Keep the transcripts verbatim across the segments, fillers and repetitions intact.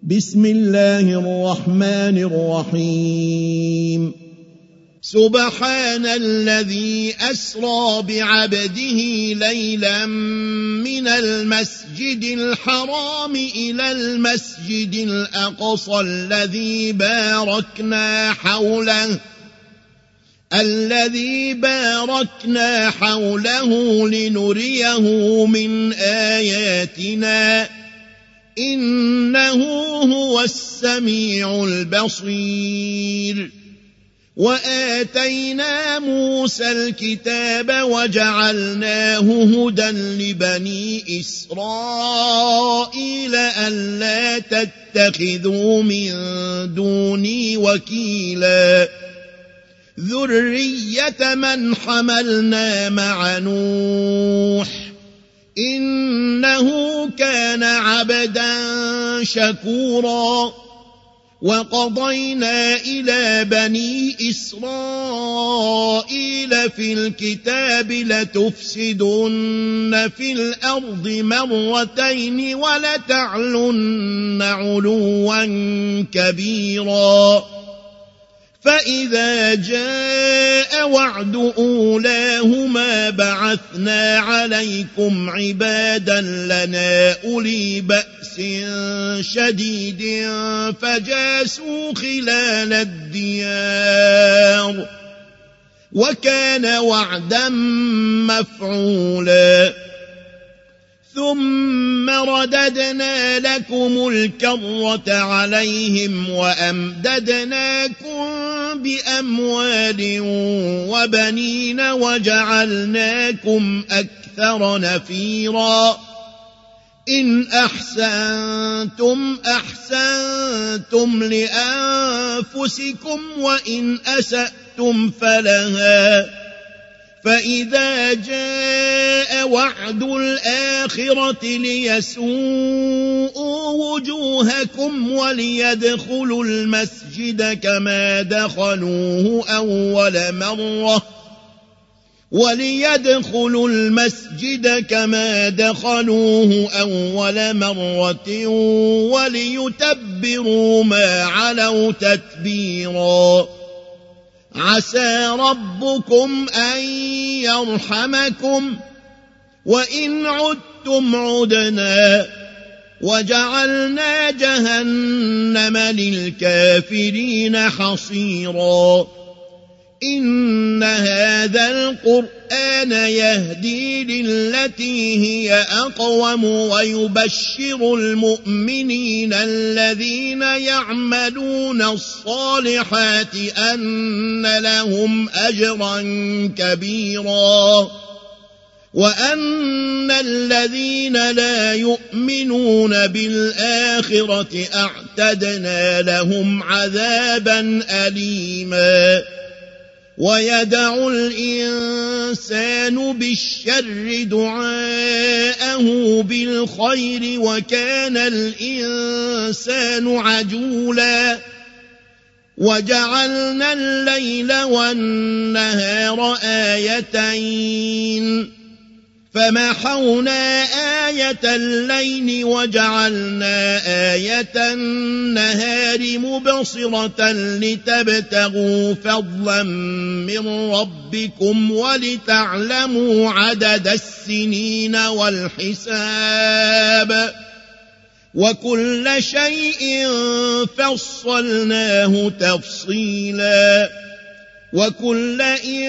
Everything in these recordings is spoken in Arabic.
بسم الله الرحمن الرحيم سبحان الذي أسرى بعبده ليلا من المسجد الحرام إلى المسجد الأقصى الذي باركنا حوله الذي باركنا حوله لنريه من آياتنا إنه هو السميع البصير وآتينا موسى الكتاب وجعلناه هدى لبني إسرائيل ألا تتخذوا من دوني وكيلا ذرية من حملنا مع نوح إنه كان عبدا شكورا وقضينا إلى بني إسرائيل في الكتاب لتفسدن في الأرض مرتين ولتعلن علوا كبيرا فإذا جاء وعد أولاهما بعثنا عليكم عبادا لنا أولي بأس شديد فجاسوا خلال الديار وكان وعدا مفعولا ثم رددنا لكم الكرة عليهم وأمددناكم بأموال وبنين وجعلناكم أكثر نفيرا إن أحسنتم أحسنتم لأنفسكم وإن أسأتم فلها فإذا جاء وعد الآخرة ليسوءوا وجوهكم وليدخلوا المسجد كما دخلوه أول مرة وليدخلوا المسجد كما دخلوه أول مرة وليتبروا ما علوا تتبيرا عسى ربكم أن يرحمكم وإن عدتم عدنا وجعلنا جهنم للكافرين حصيرا إن هذا القرآن يهدي للتي هي أقوم ويبشر المؤمنين الذين يعملون الصالحات أن لهم أجرا كبيرا وأن الذين لا يؤمنون بالآخرة أعتدنا لهم عذابا أليما ويدع الإنسان بالشر دعاءه بالخير وكان الإنسان عجولا وجعلنا الليل والنهار آيتين فمحونا آية الليل وجعلنا آية النهار مبصرة لتبتغوا فضلا من ربكم ولتعلموا عدد السنين والحساب وكل شيء فصلناه تفصيلا وكل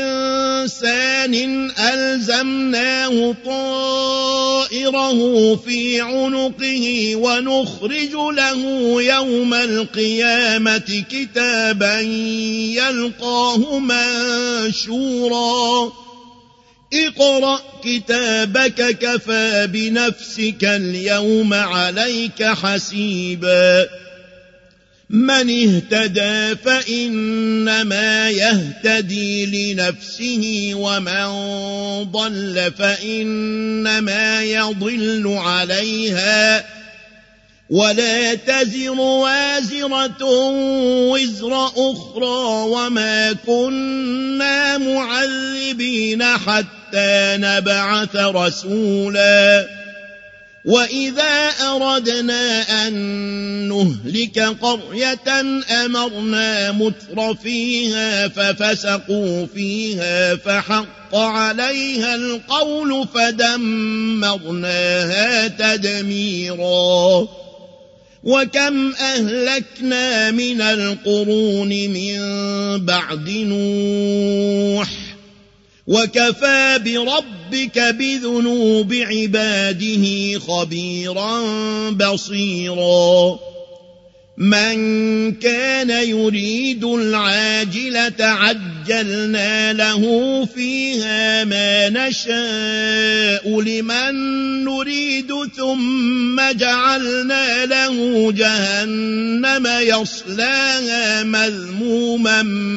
إنسان ألزمناه طائره في عنقه ونخرج له يوم القيامة كتابا يلقاه منشورا اقرأ كتابك كفى بنفسك اليوم عليك حسيبا من اهتدى فإنما يهتدي لنفسه ومن ضل فإنما يضل عليها ولا تزر وازرة وزر أخرى وما كنا معذبين حتى نبعث رسولا وإذا أردنا أن نهلك قرية أمرنا متر فيها ففسقوا فيها فحق عليها القول فدمرناها تدميرا وكم أهلكنا من القرون من بعد نوح وكفى بربك بذنوب عباده خبيرا بصيرا من كان يريد العاجلة عجلنا له فيها ما نشاء لمن نريد ثم جعلنا له جهنم يصلاها مذموما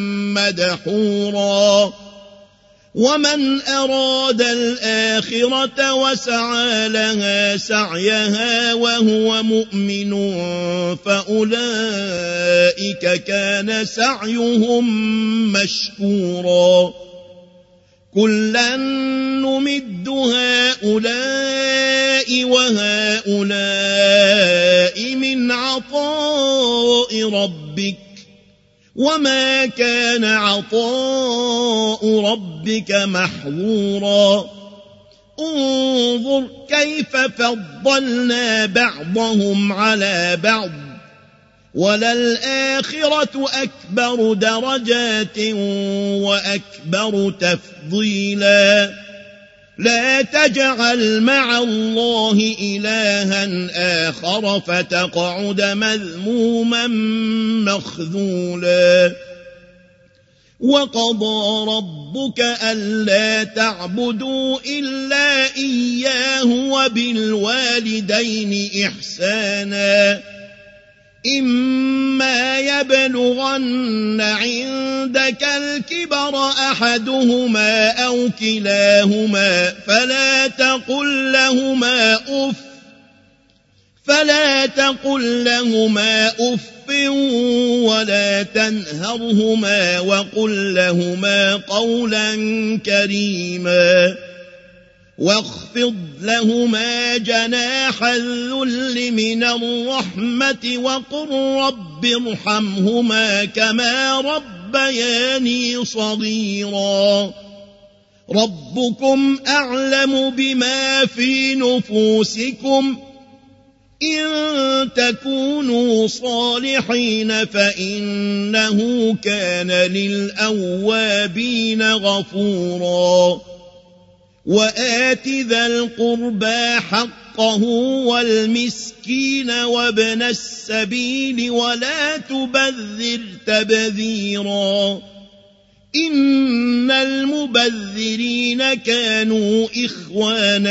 مدحورا ومن أراد الآخرة وسعى لها سعيها وهو مؤمن فأولئك كان سعيهم مشكورا كلا نمد هؤلاء وهؤلاء من عطاء ربك وما كان عطاء ربك محظورا انظر كيف فضلنا بعضهم على بعض وللآخرة أكبر درجات وأكبر تفضيلا لا تجعل مع الله إلها آخر فتقعد مذموما مخذولا وقضى ربك ألا تعبدوا إلا إياه وبالوالدين إحسانا إما يبلغن عندك الكبر أحدهما أو كلاهما فلا تقل لهما أف فلا تقل لهما أف ولا تنهرهما وقل لهما قولا كريما واخفض لهما جناح الذل من الرحمة وقل رب ارحمهما كما ربياني صغيرا ربكم أعلم بما في نفوسكم إن تكونوا صالحين فإنه كان للأوابين غفورا وآت ذا القربى حقه والمسكين وابن السبيل ولا تبذر تبذيرا إن المبذرين كانوا إخوان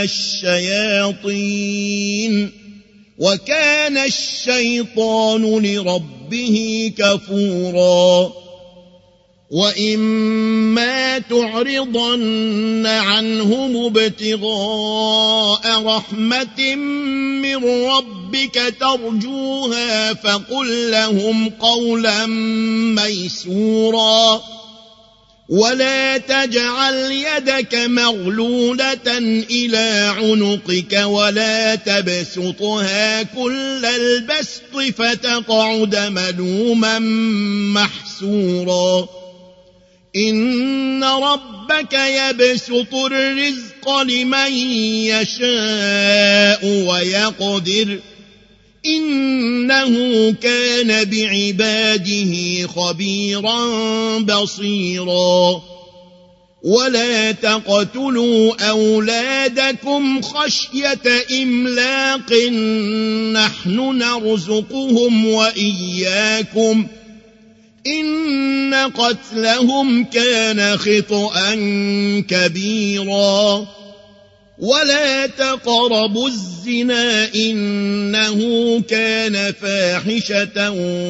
الشياطين وكان الشيطان لربه كفورا وإما تعرضن عنهم ابتغاء رحمة من ربك ترجوها فقل لهم قولا ميسورا ولا تجعل يدك مغلولة إلى عنقك ولا تبسطها كل البسط فتقعد ملوما محسورا إن ربك يبسط الرزق لمن يشاء ويقدر إنه كان بعباده خبيرا بصيرا ولا تقتلوا أولادكم خشية إملاق نحن نرزقهم وإياكم إن قتلهم كان خطأ كبيرا ولا تقربوا الزنا إنه كان فاحشة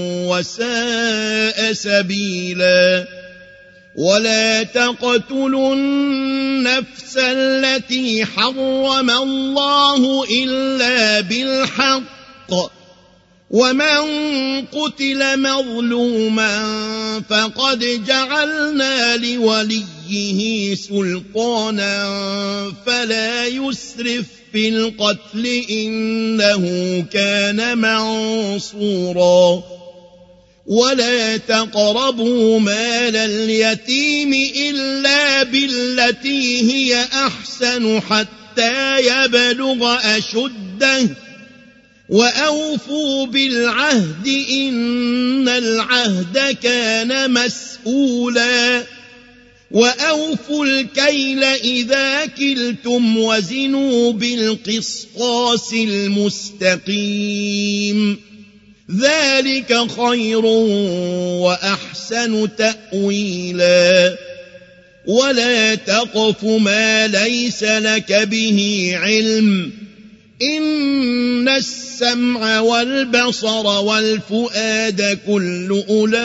وساء سبيلا ولا تقتلوا النفس التي حرم الله إلا بالحق ومن قتل مظلوما فقد جعلنا لوليه سلطانا فلا يسرف في القتل إنه كان منصورا ولا تقربوا مال اليتيم إلا بالتي هي أحسن حتى يبلغ أشده وأوفوا بالعهد إن العهد كان مسؤولا وأوفوا الكيل إذا كلتم وزنوا بالقسطاس المستقيم ذلك خير وأحسن تأويلا ولا تقف ما ليس لك به علم إن السمع والبصر والفؤاد كل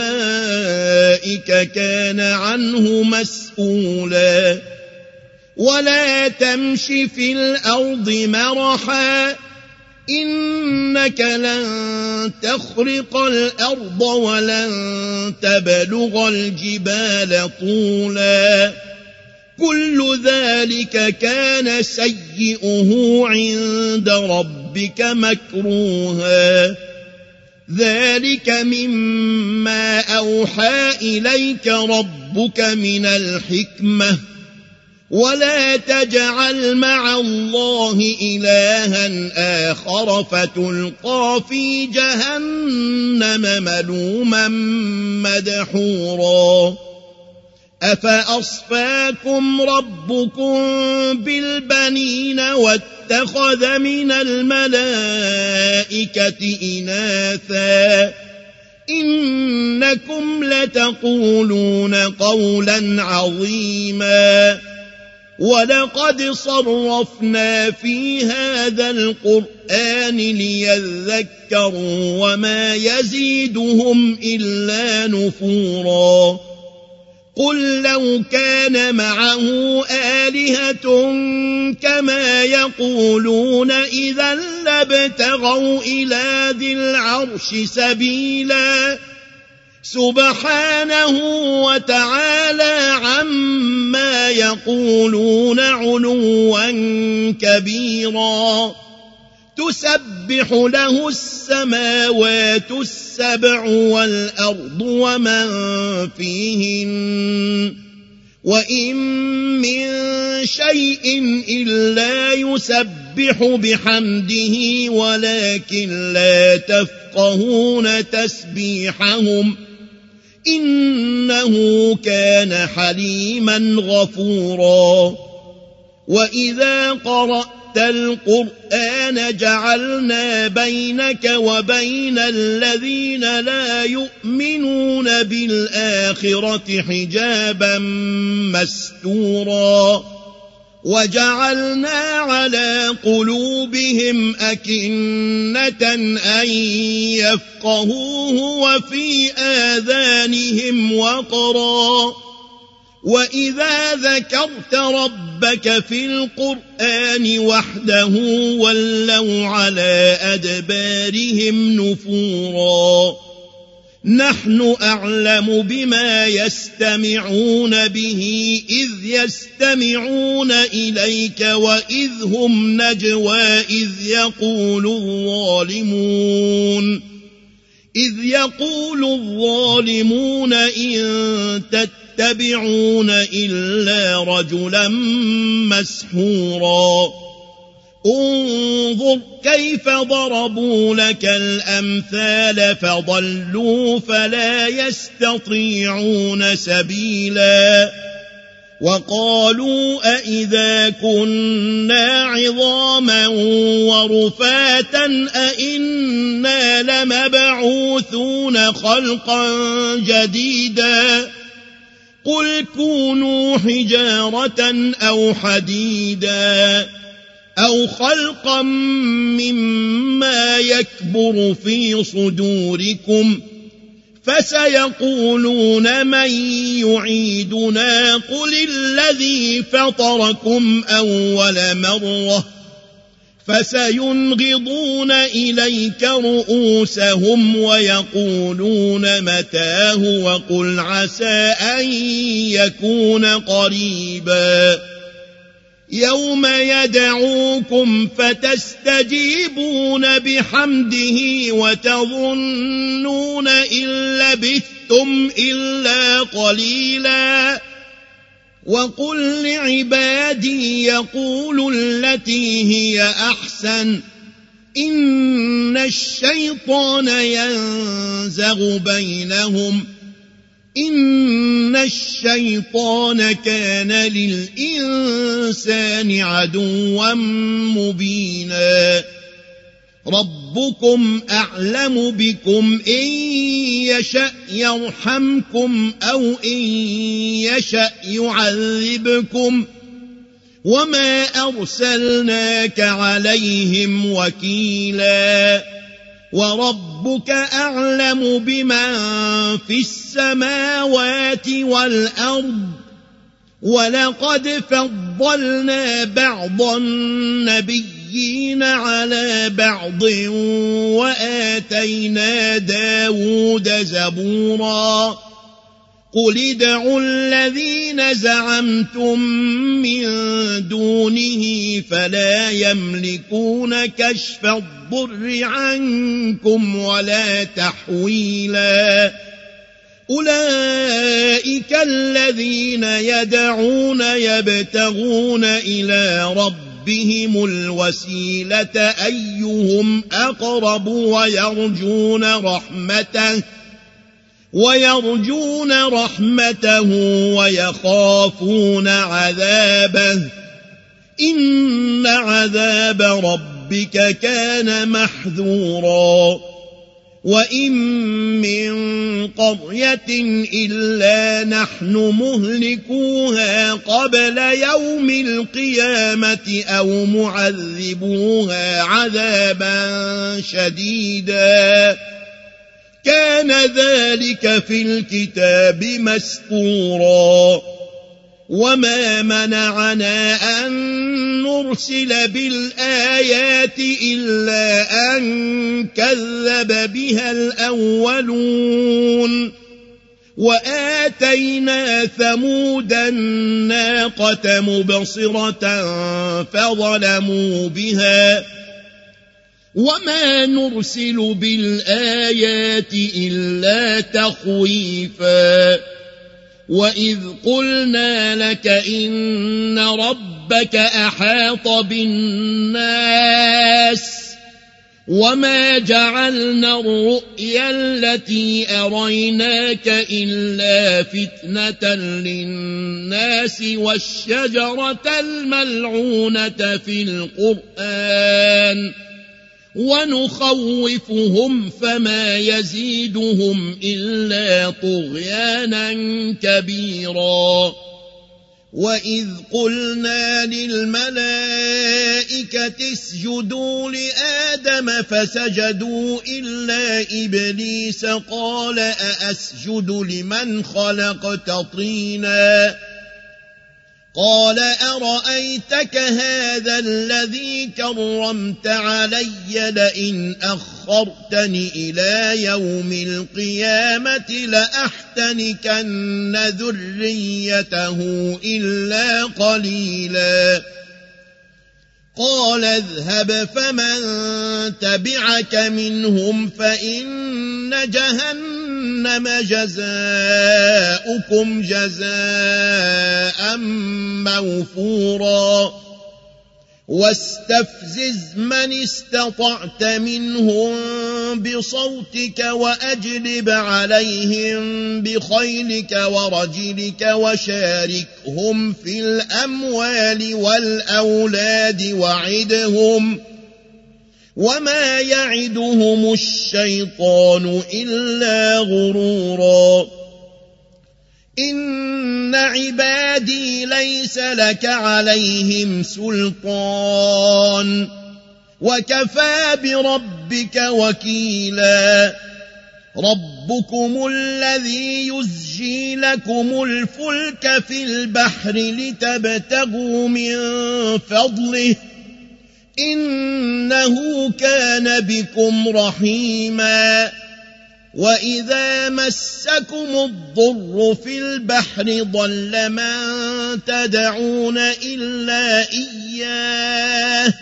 أولئك كان عنه مسؤولا ولا تمش في الأرض مرحا إنك لن تخرق الأرض ولن تبلغ الجبال طولا كل ذلك كان سيئه عند ربك مكروها ذلك مما أوحى إليك ربك من الحكمة ولا تجعل مع الله إلها آخر فتلقى في جهنم ملوما مدحورا أفأصفاكم ربكم بالبنين واتخذ من الملائكة إناثا إنكم لتقولون قولا عظيما ولقد صرفنا في هذا القرآن ليذكروا وما يزيدهم إلا نفورا قل لو كان معه آلهة كما يقولون إذا لابتغوا إلى ذي العرش سبيلا سبحانه وتعالى عما يقولون علوا كبيرا تسبح له السماوات السبع والأرض ومن فيهن وإن من شيء إلا يسبح بحمده ولكن لا تفقهون تسبيحهم إنه كان حليما غفورا وإذا قرأت القرآن جعلنا بينك وبين الذين لا يؤمنون بالآخرة حجابا مستورا وجعلنا على قلوبهم أكنة أن يفقهوه وفي آذانهم وقرا وإذا ذكرت ربك في القرآن وحده ولوا على أدبارهم نفورا نحن أعلم بما يستمعون به إذ يستمعون إليك وإذ هم نجوى إذ يقول الظالمون إذ يقول الظالمون إن تتبعون إلا رجلا مسحورا انظر كيف ضربوا لك الأمثال فضلوا فلا يستطيعون سبيلا وقالوا أئذا كنا عظاما ورفاتا أئنا لمبعوثون خلقا جديدا قل كونوا حجارة أو حديدا أو خلقا مما يكبر في صدوركم فسيقولون من يعيدنا قل الذي فطركم أول مرة فسينغضون إليك رؤوسهم ويقولون متاه وقل عسى أن يكون قريبا يوم يدعوكم فتستجيبون بحمده وتظنون إن لبثتم إلا قليلا وقل لعبادي يقولوا التي هي أحسن إن الشيطان ينزغ بينهم إن الشيطان كان للإنسان عدوا مبينا ربكم أعلم بكم إن يشأ يرحمكم أو إن يشأ يعذبكم وما أرسلناك عليهم وكيلا وربك أعلم بمن في السماوات والأرض ولقد فضلنا بعض النبيين على بعض وآتينا داود زبورا قل ادعوا الذين زعمتم من دونه فلا يملكون كشف الضر عنكم ولا تحويلا أولئك الذين يدعون يبتغون إلى ربهم الوسيلة أيهم أقرب ويرجون رحمته ويرجون رحمته ويخافون عذابه إن عذاب ربك كان محذورا وإن من قرية إلا نحن مهلكوها قبل يوم القيامة أو معذبوها عذابا شديدا كان ذلك في الكتاب مسطورا وما منعنا أن نرسل بالآيات إلا أن كذب بها الأولون وآتينا ثمود الناقة مبصرة فظلموا بها وما نرسل بالآيات إلا تخويفا وإذ قلنا لك إن ربك أحاط بالناس وما جعلنا الرؤيا التي أريناك إلا فتنة للناس والشجرة الملعونة في القرآن ونخوفهم فما يزيدهم إلا طغيانا كبيرا وإذ قلنا للملائكة اسجدوا لآدم فسجدوا إلا إبليس قال أأسجد لمن خلقت طينا قال أرأيتك هذا الذي كرمت علي لئن أخرتني إلى يوم القيامة لأحتنكن ذريته إلا قليلا قال اذهب فمن تبعك منهم فإن جهنم جزاؤكم جزاء موفورا واستفزز من استطعت منهم بصوتك وأجلب عليهم بخيلك ورجلك وشاركهم في الأموال والأولاد وعدهم وما يعدهم الشيطان إلا غرورا إن عبادي ليس لك عليهم سلطان وكفى بربك وكيلا ربكم الذي يزجي لكم الفلك في البحر لتبتغوا من فضله إنه كان بكم رحيما وإذا مسكم الضر في البحر ضل من تدعون إلا إياه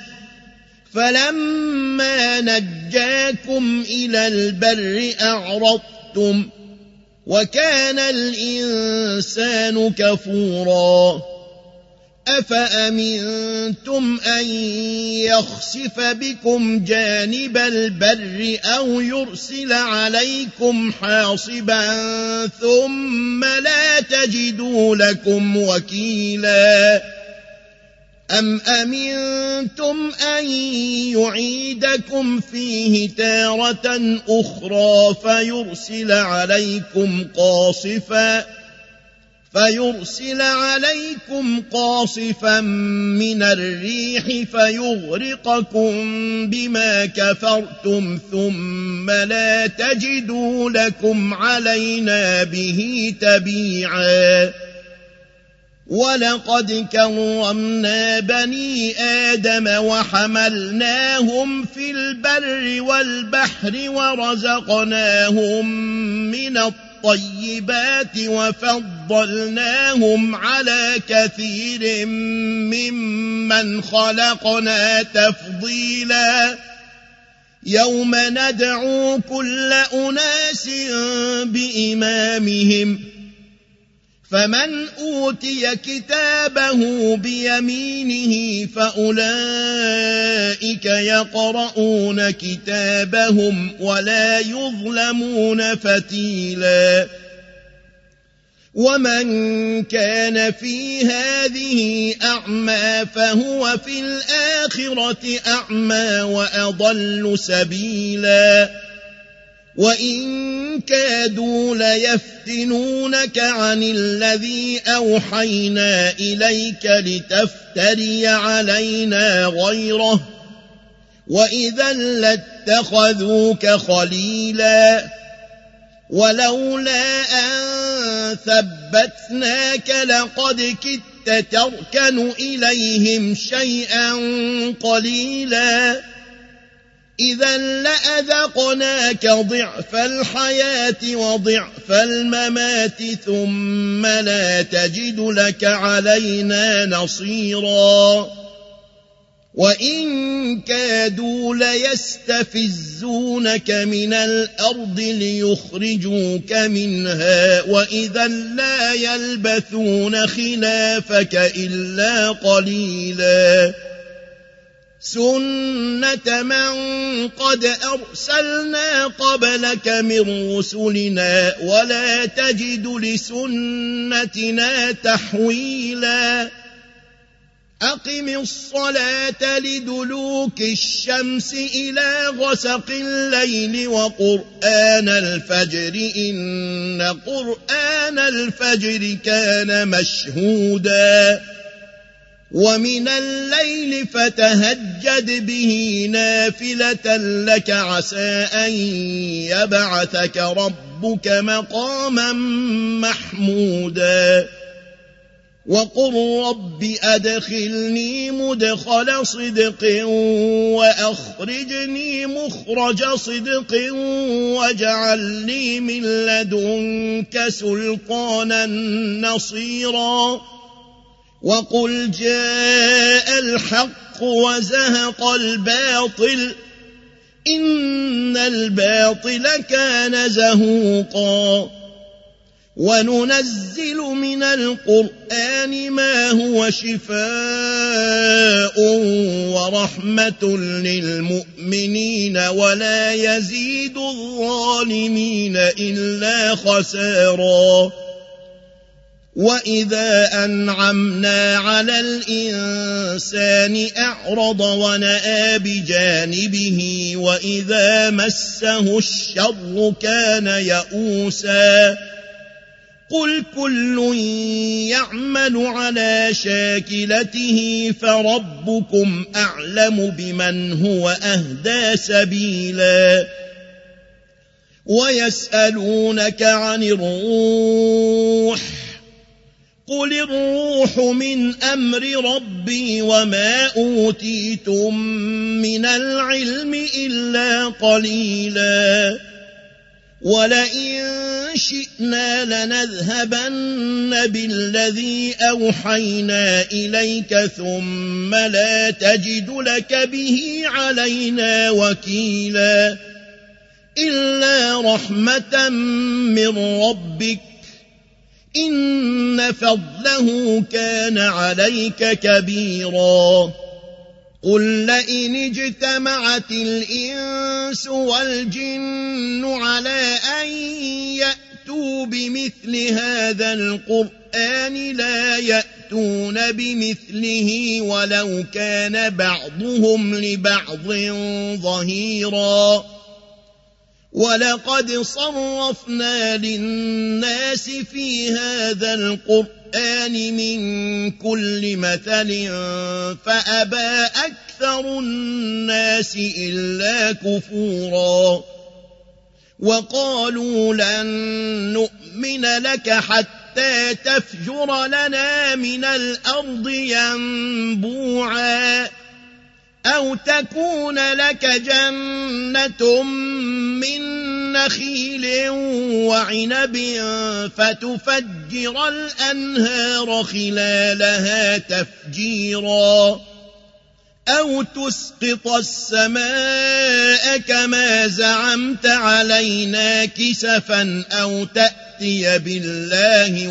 فلما نجاكم إلى البر أعرضتم وكان الإنسان كفورا أفأمنتم أن يخسف بكم جانب البر أو يرسل عليكم حاصبا ثم لا تجدوا لكم وكيلا أم أمنتم أن يعيدكم فيه تارة أخرى فيرسل عليكم قاصفا فيرسل عليكم قاصفا من الريح فيغرقكم بما كفرتم ثم لا تجدوا لكم علينا به تبيعا ولقد كرمنا بني آدم وحملناهم في البر والبحر ورزقناهم من الطيبات وفضلناهم على كثير ممن خلقنا تفضيلا يوم ندعو كل أناس بإمامهم فمن أوتي كتابه بيمينه فأولئك يقرؤون كتابهم ولا يظلمون فتيلا ومن كان في هذه أعمى فهو في الآخرة أعمى وأضل سبيلا وإن كادوا ليفتنونك عن الذي أوحينا إليك لتفتري علينا غيره وإذا لاتخذوك خليلا ولولا أن ثبتناك لقد كدت تركن إليهم شيئا قليلا إذا لأذقناك ضعف الحياة وضعف الممات ثم لا تجد لك علينا نصيرا وإن كادوا ليستفزونك من الأرض ليخرجوك منها وإذا لا يلبثون خلافك إلا قليلا سنة من قد أرسلنا قبلك من رسلنا ولا تجد لسنتنا تحويلا أقم الصلاة لدلوك الشمس إلى غسق الليل وقرآن الفجر إن قرآن الفجر كان مشهودا ومن الليل فتهجد به نافلة لك عسى أن يبعثك ربك مقاما محمودا وقل رب أدخلني مدخل صدق وأخرجني مخرج صدق واجعل لي من لدنك سلطانا نصيرا وقل جاء الحق وزهق الباطل إن الباطل كان زهوقا وننزل من القرآن ما هو شفاء ورحمة للمؤمنين ولا يزيد الظالمين إلا خسارا وإذا أنعمنا على الإنسان أعرض ونأى بجانبه وإذا مسه الشر كان يئوسا قل كل يعمل على شاكلته فربكم أعلم بمن هو أهدى سبيلا ويسألونك عن الروح قل الروح من أمر ربي وما أوتيتم من العلم إلا قليلا ولئن شئنا لنذهبن بالذي أوحينا إليك ثم لا تجد لك به علينا وكيلا إلا رحمة من ربك إن فضله كان عليك كبيرا قل لئن اجتمعت الإنس والجن على أن يأتوا بمثل هذا القرآن لا يأتون بمثله ولو كان بعضهم لبعض ظهيرا ولقد صرفنا للناس في هذا القرآن من كل مثل فأبى أكثر الناس إلا كفورا وقالوا لن نؤمن لك حتى تفجر لنا من الأرض ينبوعا أو تكون لك جنة من نخيل وعنب فتفجر الأنهار خلالها تفجيرا أو تسقط السماء كما زعمت علينا كسفا أو تأتي بالله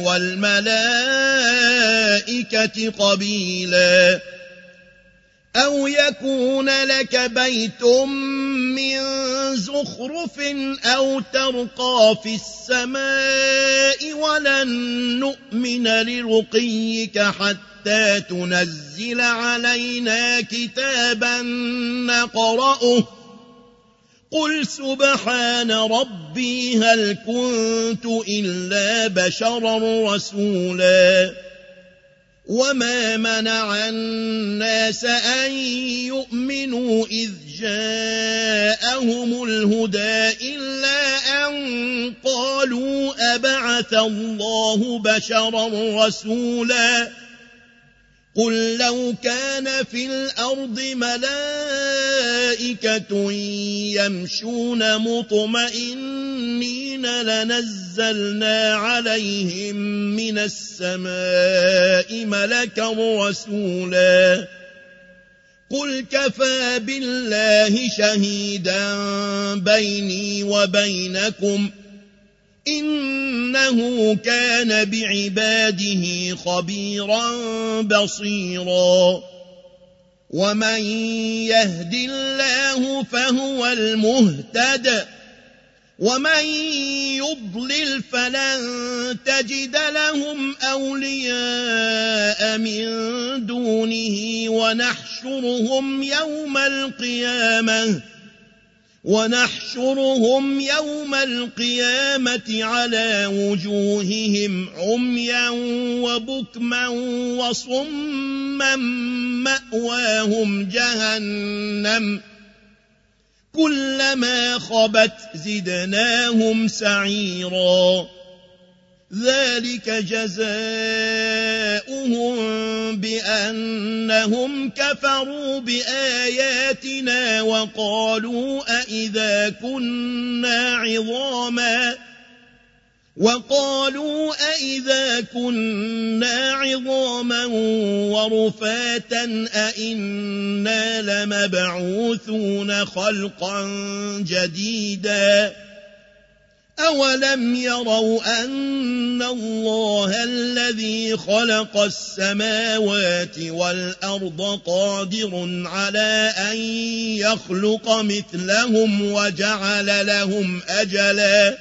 والملائكة قبيلا أو يكون لك بيت من زخرف أو ترقى في السماء ولن نؤمن لرقيك حتى تنزل علينا كتابا نقرأه قل سبحان ربي هل كنت إلا بشرا رسولا وما منع الناس أن يؤمنوا إذ جاءهم الهدى إلا أن قالوا أبعث الله بشرا رسولا قل لو كان في الأرض ملائكة يمشون مطمئنين لنزلنا عليهم من السماء ملكا رسولا قل كفى بالله شهيدا بيني وبينكم إنه كان بعباده خبيرا بصيرا ومن يهد الله فهو المهتد ومن يضلل فلن تجد لهم أولياء من دونه ونحشرهم يوم القيامة ونحشرهم يوم القيامة على وجوههم عميا وبكما وصما مأواهم جهنم كلما خبت زدناهم سعيرا ذلك جزاؤهم بأنهم كفروا بآياتنا وقالوا أئذا كنا عظاما وقالوا أئذا كنا عظاما ورفاتا أئنا لمبعوثون خلقا جديدا أولم يروا أن الله الذي خلق السماوات والأرض قادر على أن يخلق مثلهم وجعل لهم أجلا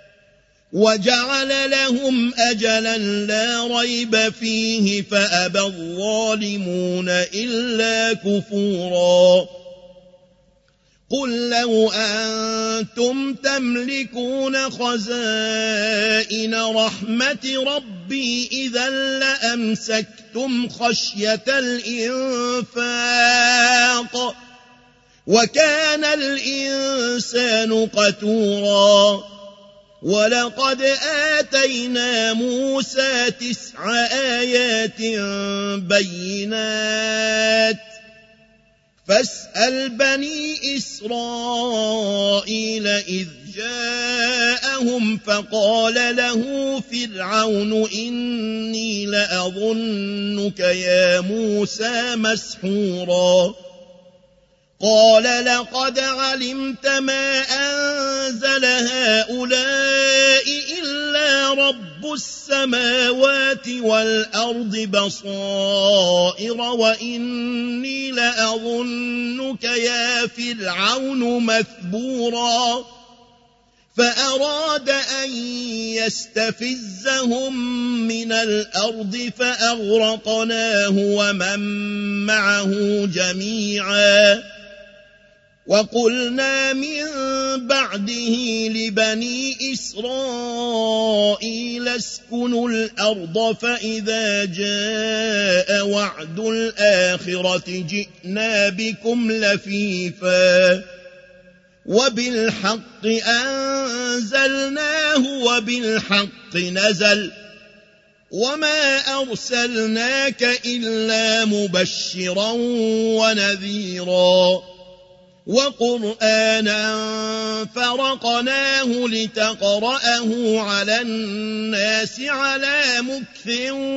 وجعل لهم أجلا لا ريب فيه فأبى الظالمون إلا كفورا قل لو أنتم تملكون خزائن رحمة ربي إذا لأمسكتم خشية الإنفاق وكان الإنسان قتورا ولقد آتينا موسى تسع آيات بينات فاسأل بني إسرائيل إذ جاءهم فقال له فرعون إني لأظنك يا موسى مسحورا قال لقد علمت ما أنزل هؤلاء إلا رب السماوات والأرض بصائر وإني لأظنك يا فرعون مثبورا فأراد أن يستفزهم من الأرض فأغرقناه ومن معه جميعا وقلنا من بعده لبني إسرائيل اسكنوا الأرض فإذا جاء وعد الآخرة جئنا بكم لفيفا وبالحق أنزلناه وبالحق نزل وما أرسلناك إلا مبشرا ونذيرا وقرآنا فرقناه لتقرأه على الناس على مكث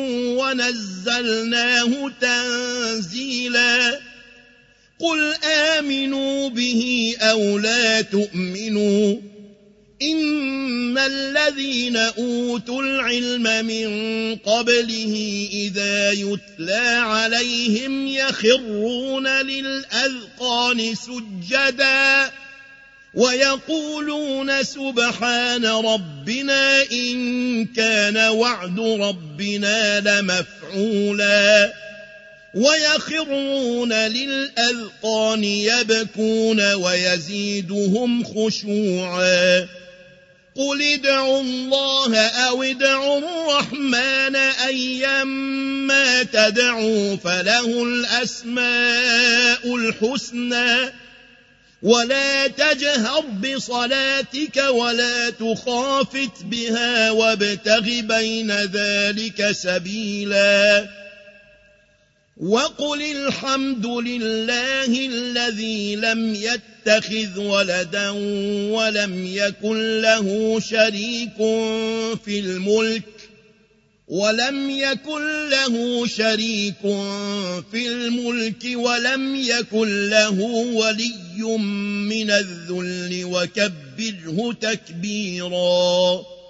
ونزلناه تنزيلا قل آمنوا به أو لا تؤمنوا إن الذين أوتوا العلم من قبله إذا يتلى عليهم يخرون للأذقان سجدا ويقولون سبحان ربنا إن كان وعد ربنا لمفعولا ويخرون للأذقان يبكون ويزيدهم خشوعا قل ادعوا الله أو ادعوا الرحمن أيما تدعوا فله الأسماء الحسنى ولا تجهر بصلاتك ولا تخافت بها وابتغ بين ذلك سبيلا وقل الحمد لله الذي لم يتخذ ولدا ولم يكن له شريك في الملك ولم يكن له شريك في الملك ولم يكن له ولي من الذل وكبره تكبيرا.